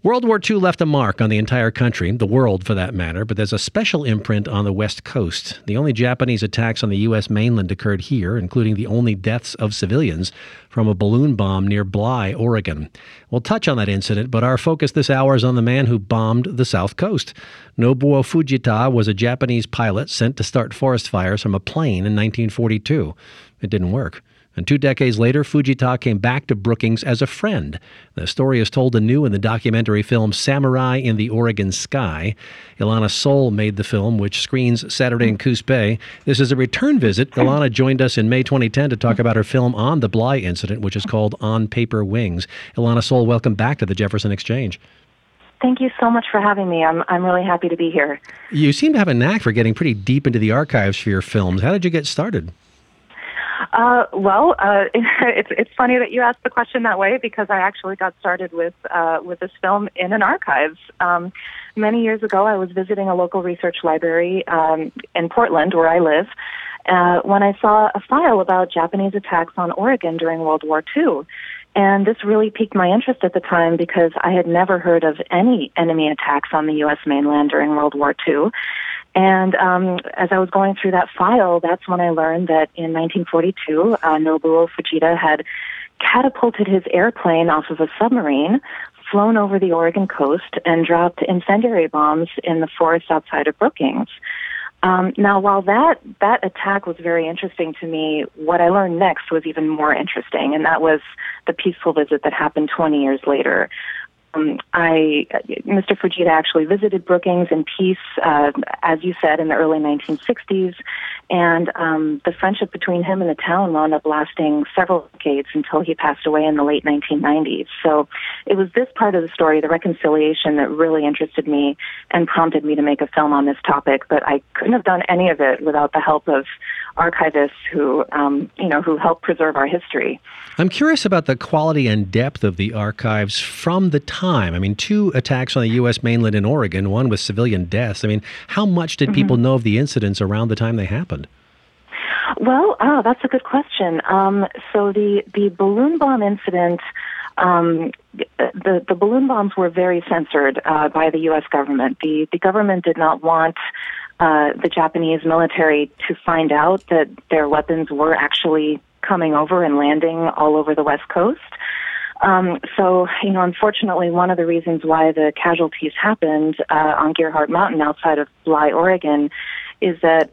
World War II left a mark on the entire country, the world for that matter, but there's a special imprint on the West Coast. The only Japanese attacks on the U.S. mainland occurred here, including the only deaths of civilians from a balloon bomb near Bly, Oregon. We'll touch on that incident, but our focus this hour is on the man who bombed the South Coast. Nobuo Fujita was a Japanese pilot sent to start forest fires from a plane in 1942. It didn't work. And 2 decades later, Fujita came back to Brookings as a friend. The story is told anew in the documentary film Samurai in the Oregon Sky. Ilana Soule made the film, which screens Saturday in Coos Bay. This is a return visit. Ilana joined us in May 2010 to talk about her film on the Bly incident, which is called On Paper Wings. Ilana Soule, welcome back to the Jefferson Exchange. Thank you so much for having me. I'm really happy to be here. You seem to have a knack for getting pretty deep into the archives for your films. How did you get started? It's funny that you asked the question that way because I actually got started with this film in an archives. Many years ago, I was visiting a local research library in Portland, where I live, when I saw a file about Japanese attacks on Oregon during World War II. And this really piqued my interest at the time because I had never heard of any enemy attacks on the U.S. mainland during World War II. And as I was going through that file, that's when I learned that in 1942, Nobuo Fujita had catapulted his airplane off of a submarine, flown over the Oregon coast, and dropped incendiary bombs in the forest outside of Brookings. Now, while that attack was very interesting to me, what I learned next was even more interesting, and that was the peaceful visit that happened 20 years later. Mr. Fujita actually visited Brookings in peace, as you said, in the early 1960s, and the friendship between him and the town wound up lasting several decades until he passed away in the late 1990s. So it was this part of the story, the reconciliation, that really interested me and prompted me to make a film on this topic, but I couldn't have done any of it without the help of archivists who help preserve our history. I'm curious about the quality and depth of the archives from the time. I mean, 2 attacks on the U.S. mainland in Oregon, one with civilian deaths. I mean, how much did people know of the incidents around the time they happened? Well, that's a good question. So the balloon bomb incident, the balloon bombs were very censored by the U.S. government. The government did not want the Japanese military to find out that their weapons were actually coming over and landing all over the West Coast. So, unfortunately, one of the reasons why the casualties happened on Gerhardt Mountain outside of Bly, Oregon, is that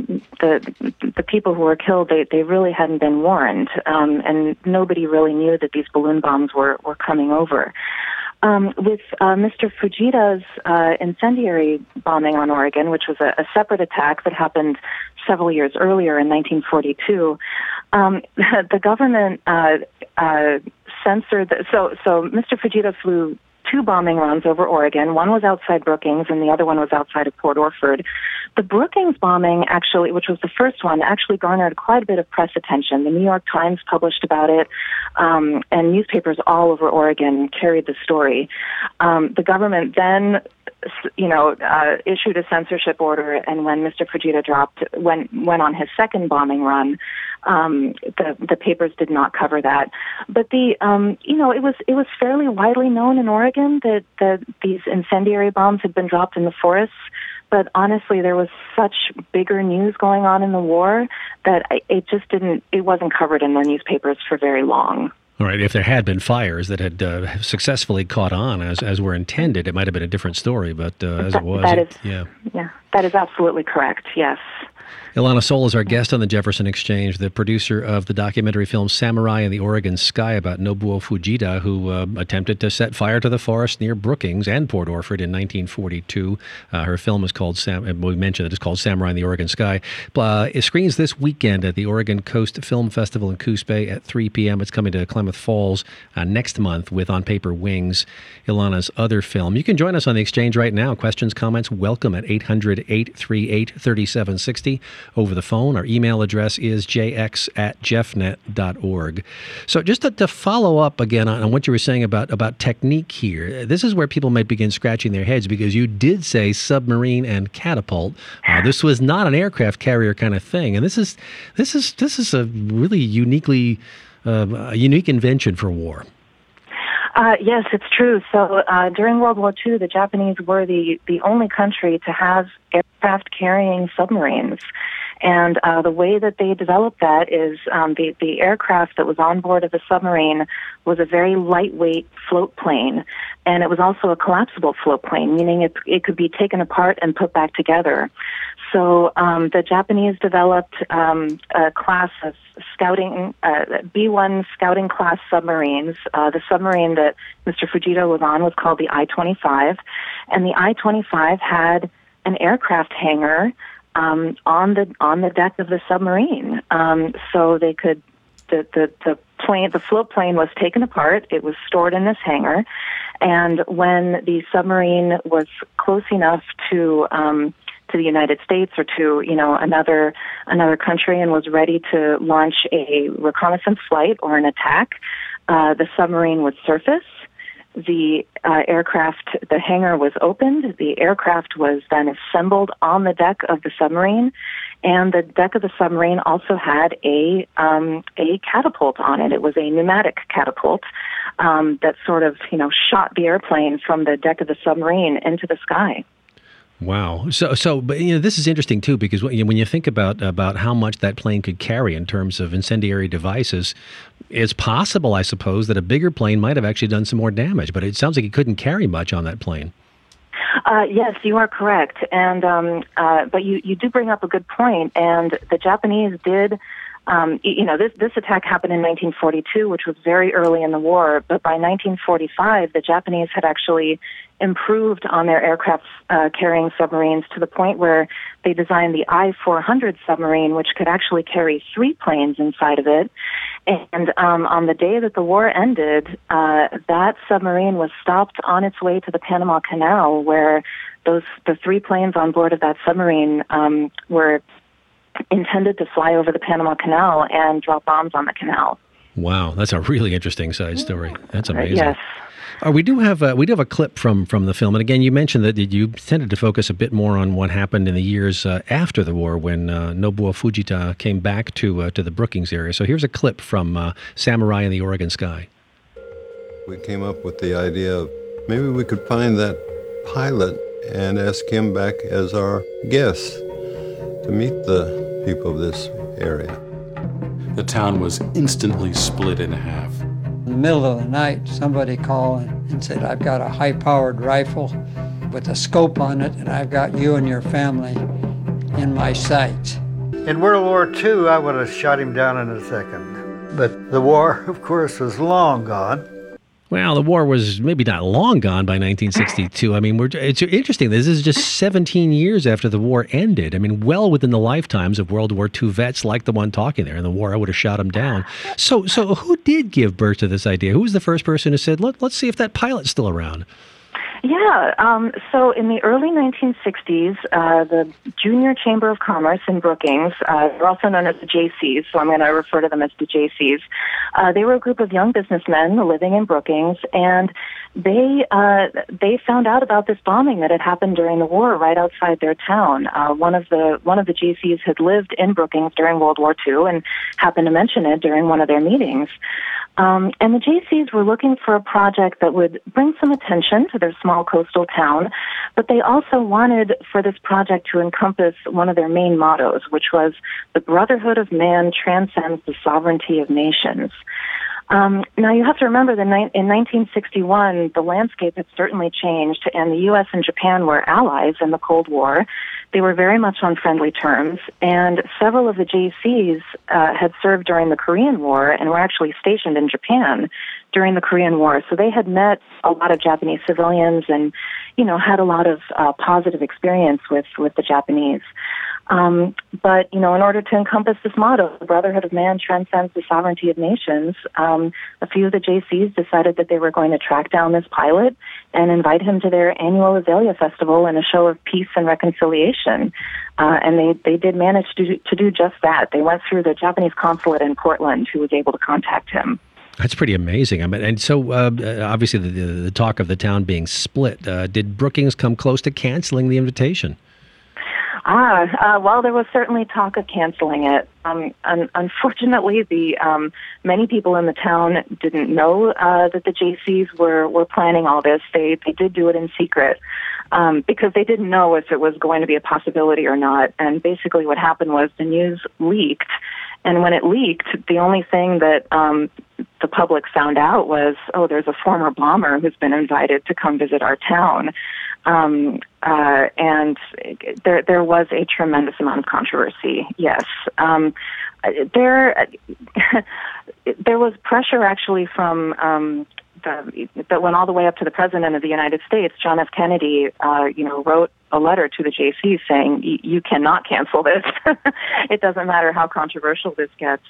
the people who were killed, they really hadn't been warned, and nobody really knew that these balloon bombs were coming over. With Mr. Fujita's incendiary bombing on Oregon, which was a separate attack that happened several years earlier in 1942, the government censored. So Mr. Fujita flew 2 bombing runs over Oregon. One was outside Brookings, and the other one was outside of Port Orford. The Brookings bombing, actually, which was the first one, actually garnered quite a bit of press attention. The New York Times published about it, and newspapers all over Oregon carried the story. The government then, issued a censorship order, and when Mr. Fujita went on his second bombing run, the papers did not cover that. But it was fairly widely known in Oregon that these incendiary bombs had been dropped in the forests. But honestly, there was such bigger news going on in the war that it wasn't covered in the newspapers for very long. All right. If there had been fires that had successfully caught on as were intended, it might have been a different story. But as it was, that is absolutely correct. Yes. Ilana Soule is our guest on the Jefferson Exchange, the producer of the documentary film Samurai in the Oregon Sky about Nobuo Fujita, who attempted to set fire to the forest near Brookings and Port Orford in 1942. Her film is called, we mentioned it, it's called Samurai in the Oregon Sky. It screens this weekend at the Oregon Coast Film Festival in Coos Bay at 3 p.m. It's coming to Klamath Falls next month with On Paper Wings, Ilana's other film. You can join us on the Exchange right now. Questions, comments, welcome at 800-838-3760. Over the phone. Our email address is jx@jeffnet.org. So just to follow up again on what you were saying about technique here, this is where people might begin scratching their heads because you did say submarine and catapult. This was not an aircraft carrier kind of thing, and this is a really unique invention for war. Yes, it's true. So during World War II, the Japanese were the only country to have aircraft carrying submarines. And the way that they developed that is the aircraft that was on board of the submarine was a very lightweight float plane, and it was also a collapsible float plane, meaning it could be taken apart and put back together. So the Japanese developed a class of scouting, B-1 scouting class submarines. The submarine that Mr. Fujita was on was called the I-25, and the I-25 had an aircraft hangar on the deck of the submarine, so they could the float plane was taken apart. It was stored in this hangar, and when the submarine was close enough to the United States or to another country and was ready to launch a reconnaissance flight or an attack, the submarine would surface. The the hangar was opened, the aircraft was then assembled on the deck of the submarine, and the deck of the submarine also had a catapult on it. It was a pneumatic catapult that sort of, shot the airplane from the deck of the submarine into the sky. Wow. But this is interesting too, because when you think about how much that plane could carry in terms of incendiary devices, it's possible, I suppose, that a bigger plane might have actually done some more damage. But it sounds like it couldn't carry much on that plane. Yes, you are correct, and but you do bring up a good point. And the Japanese did. This attack happened in 1942, which was very early in the war. But by 1945, the Japanese had actually improved on their aircraft carrying submarines to the point where they designed the I-400 submarine, which could actually carry 3 planes inside of it. And on the day that the war ended, that submarine was stopped on its way to the Panama Canal, where the 3 planes on board of that submarine were intended to fly over the Panama Canal and drop bombs on the canal. Wow, that's a really interesting side story. That's amazing. Yes. We do have a clip from the film, and again, you mentioned that you tended to focus a bit more on what happened in the years after the war when Nobuo Fujita came back to the Brookings area. So here's a clip from Samurai in the Oregon Sky. We came up with the idea of maybe we could find that pilot and ask him back as our guest to meet the people of this area. The town was instantly split in half. In the middle of the night, somebody called and said, "I've got a high-powered rifle with a scope on it, and I've got you and your family in my sights." In World War II, I would have shot him down in a second. But the war, of course, was long gone. Well, the war was maybe not long gone by 1962. I mean, it's interesting. This is just 17 years after the war ended. I mean, well within the lifetimes of World War II vets like the one talking there. In the war, I would have shot him down. So who did give birth to this idea? Who was the first person who said, let's see if that pilot's still around? Yeah, so in the early 1960s, the Junior Chamber of Commerce in Brookings, they're also known as the JCs, so I'm going to refer to them as the JCs. They were a group of young businessmen living in Brookings, and they found out about this bombing that had happened during the war right outside their town. One of the JCs had lived in Brookings during World War II and happened to mention it during one of their meetings. And the JCs were looking for a project that would bring some attention to their small coastal town, but they also wanted for this project to encompass one of their main mottos, which was the brotherhood of man transcends the sovereignty of nations. Now, you have to remember that in 1961, the landscape had certainly changed, and the U.S. and Japan were allies in the Cold War. They were very much on friendly terms, and several of the JCs had served during the Korean War and were actually stationed in Japan during the Korean War. So they had met a lot of Japanese civilians and, had a lot of positive experience with the Japanese. But, in order to encompass this motto, the brotherhood of man transcends the sovereignty of nations, a few of the JCs decided that they were going to track down this pilot and invite him to their annual Azalea Festival in a show of peace and reconciliation. And they did manage to do just that. They went through the Japanese consulate in Portland, who was able to contact him. That's pretty amazing. I mean, and so obviously the talk of the town being split, did Brookings come close to canceling the invitation? Well, there was certainly talk of canceling it. Unfortunately, many people in the town didn't know that the Jaycees were planning all this. They did do it in secret because they didn't know if it was going to be a possibility or not. And basically what happened was the news leaked. And when it leaked, the only thing that the public found out was, oh, there's a former bomber who's been invited to come visit our town. And there was a tremendous amount of controversy, yes. There was pressure actually from that went all the way up to the President of the United States. John F. Kennedy, wrote a letter to the Jaycees saying, you cannot cancel this. It doesn't matter how controversial this gets.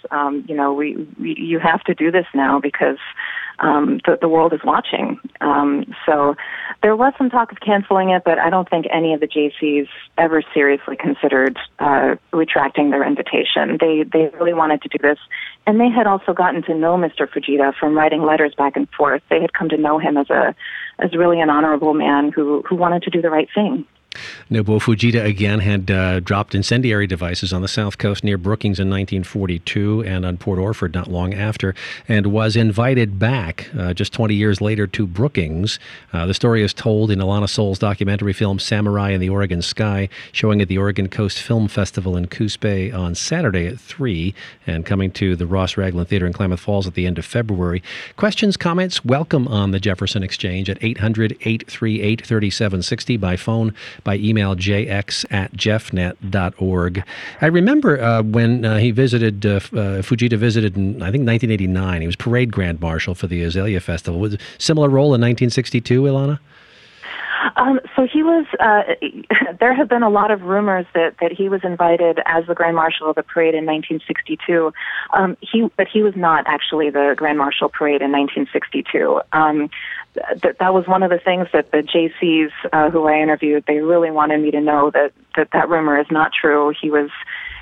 You have to do this now because the world is watching. So there was some talk of canceling it, but I don't think any of the Jaycees ever seriously considered retracting their invitation. They really wanted to do this. And they had also gotten to know Mr. Fujita from writing letters back and forth. They had come to know him as really an honorable man who wanted to do the right thing. Nobuo Fujita again had dropped incendiary devices on the south coast near Brookings in 1942 and on Port Orford not long after, and was invited back just 20 years later to Brookings. The story is told in Ilana Soul's documentary film Samurai in the Oregon Sky, showing at the Oregon Coast Film Festival in Coos Bay on Saturday at 3 and coming to the Ross Raglan Theater in Klamath Falls at the end of February. Questions, comments, welcome on the Jefferson Exchange at 800-838-3760 by phone, by email jx@jeffnet.org. I remember when Fujita visited in, I think, 1989. He was parade grand marshal for the Azalea Festival. Was a similar role in 1962, Ilana? So he was, there have been a lot of rumors that he was invited as the Grand Marshal of the parade in 1962. But he was not actually the Grand Marshal parade in 1962. That was one of the things that the Jaycees who I interviewed, they really wanted me to know that rumor is not true. He was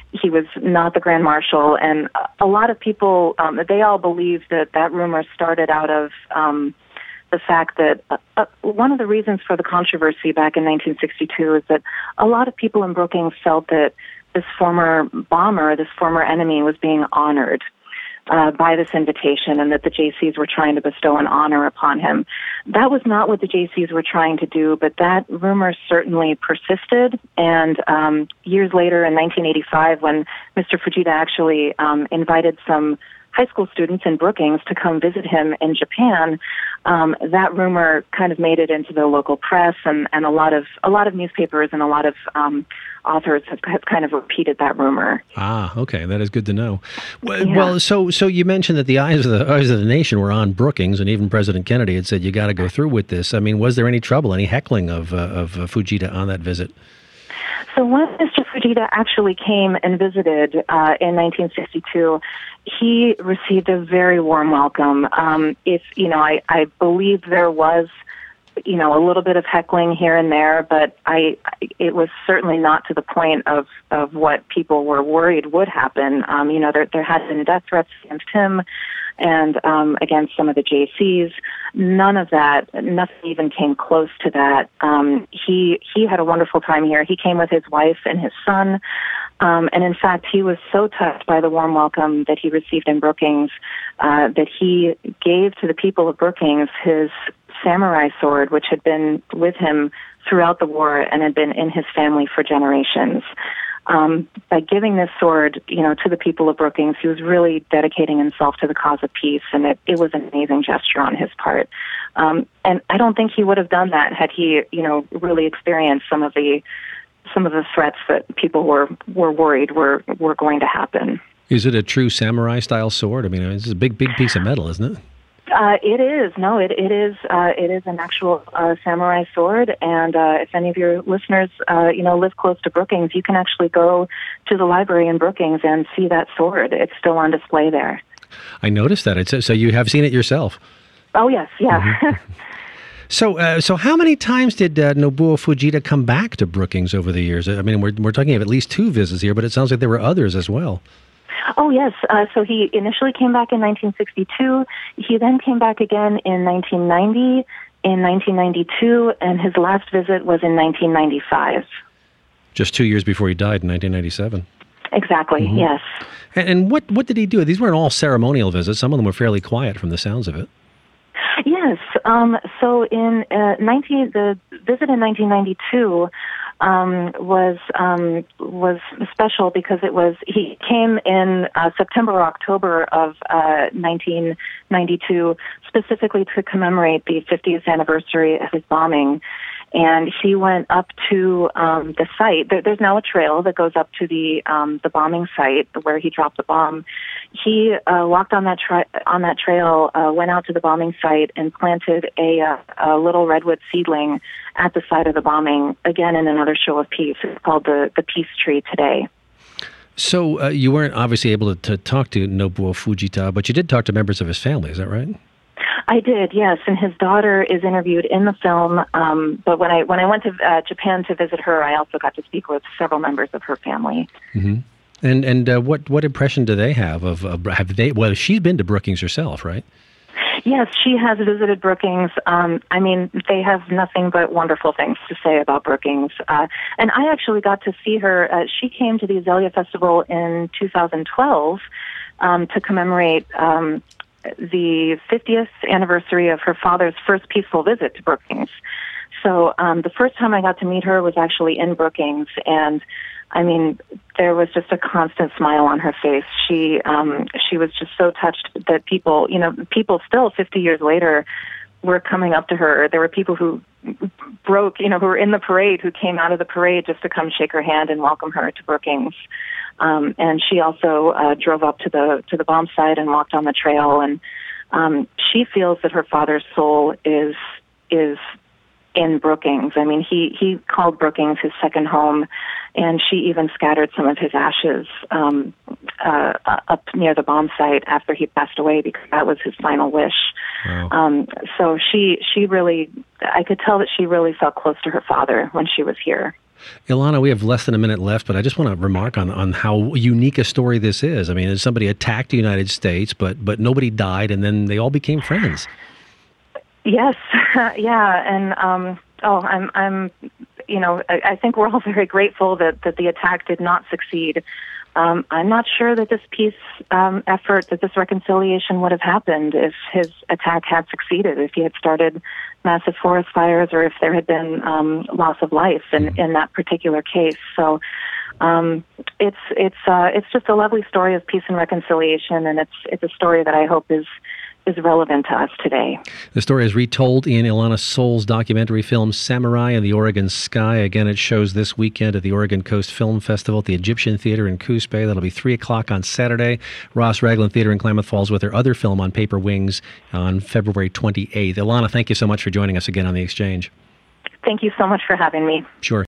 not the Grand Marshal, and a lot of people, they all believe that rumor started out of the fact that one of the reasons for the controversy back in 1962 is that a lot of people in Brookings felt that this former bomber, this former enemy, was being honored by this invitation, and that the Jaycees were trying to bestow an honor upon him. That was not what the Jaycees were trying to do, but that rumor certainly persisted. And years later, in 1985, when Mr. Fujita actually invited some high school students in Brookings to come visit him in Japan, that rumor kind of made it into the local press, and a lot of newspapers and a lot of authors have kind of repeated that rumor. Ah, okay, that is good to know. Well, so you mentioned that the eyes of the nation were on Brookings, and even President Kennedy had said you got to go through with this. I mean, was there any trouble, any heckling of Fujita on that visit? So when Mr. Fujita actually came and visited in 1962, he received a very warm welcome. I believe there was, a little bit of heckling here and there, but it was certainly not to the point of what people were worried would happen. There had been death threats against him and against some of the Jaycees. None of that, nothing even came close to that. He had a wonderful time here. He came with his wife and his son. And in fact, he was so touched by the warm welcome that he received in Brookings that he gave to the people of Brookings his samurai sword, which had been with him throughout the war and had been in his family for generations. By giving this sword, to the people of Brookings, he was really dedicating himself to the cause of peace, and it was an amazing gesture on his part. And I don't think he would have done that had he, really experienced some of the threats that people were worried were going to happen. Is it a true samurai-style sword? I mean, it's a big piece of metal, isn't it? It is. No, it is. It is an actual samurai sword. And if any of your listeners, live close to Brookings, you can actually go to the library in Brookings and see that sword. It's still on display there. I noticed that. So you have seen it yourself? Oh, yes. Yeah. Mm-hmm. So how many times did Nobuo Fujita come back to Brookings over the years? I mean, we're talking of at least 2 visits here, but it sounds like there were others as well. Oh, yes. So he initially came back in 1962. He then came back again in 1990, in 1992, and his last visit was in 1995. Just 2 years before he died in 1997. Exactly, yes. And what did he do? These weren't all ceremonial visits. Some of them were fairly quiet from the sounds of it. Yes. So in the visit in 1992 was special because he came in September or October of 1992 specifically to commemorate the 50th anniversary of his bombing. And he went up to the site. There's now a trail that goes up to the bombing site where he dropped the bomb. He walked on that trail, went out to the bombing site, and planted a little redwood seedling at the site of the bombing. Again, in another show of peace. It's called the Peace Tree today. So you weren't obviously able to talk to Nobuo Fujita, but you did talk to members of his family. Is that right? I did, yes, and his daughter is interviewed in the film. But when I went to Japan to visit her, I also got to speak with several members of her family. Mm-hmm. And what impression do they have of have they? Well, she's been to Brookings herself, right? Yes, she has visited Brookings. I mean, they have nothing but wonderful things to say about Brookings. And I actually got to see her. She came to the Azalea Festival in 2012 to commemorate the 50th anniversary of her father's first peaceful visit to Brookings. So the first time I got to meet her was actually in Brookings, and I mean, there was just a constant smile on her face. She was just so touched that people still 50 years later were coming up to her. There were people who who were in the parade, who came out of the parade just to come shake her hand and welcome her to Brookings. And she also drove up to the bomb site and walked on the trail. And she feels that her father's soul is in Brookings. I mean, he called Brookings his second home, and she even scattered some of his ashes up near the bomb site after he passed away, because that was his final wish. Wow. So she really, I could tell that she really felt close to her father when she was here. Ilana, we have less than a minute left, but I just want to remark on how unique a story this is. I mean, somebody attacked the United States, but nobody died, and then they all became friends. Yes, yeah, and I think we're all very grateful that the attack did not succeed. I'm not sure that this peace effort, that this reconciliation would have happened if his attack had succeeded, if he had started massive forest fires, or if there had been loss of life in that particular case. So it's just a lovely story of peace and reconciliation, and it's a story that I hope is relevant to us today. The story is retold in Ilana Soul's documentary film Samurai in the Oregon Sky. Again, it shows this weekend at the Oregon Coast Film Festival at the Egyptian Theater in Coos Bay. That'll be 3 o'clock on Saturday. Ross Raglan Theater in Klamath Falls with their other film On Paper Wings on February 28th. Ilana, thank you so much for joining us again on The Exchange. Thank you so much for having me. Sure.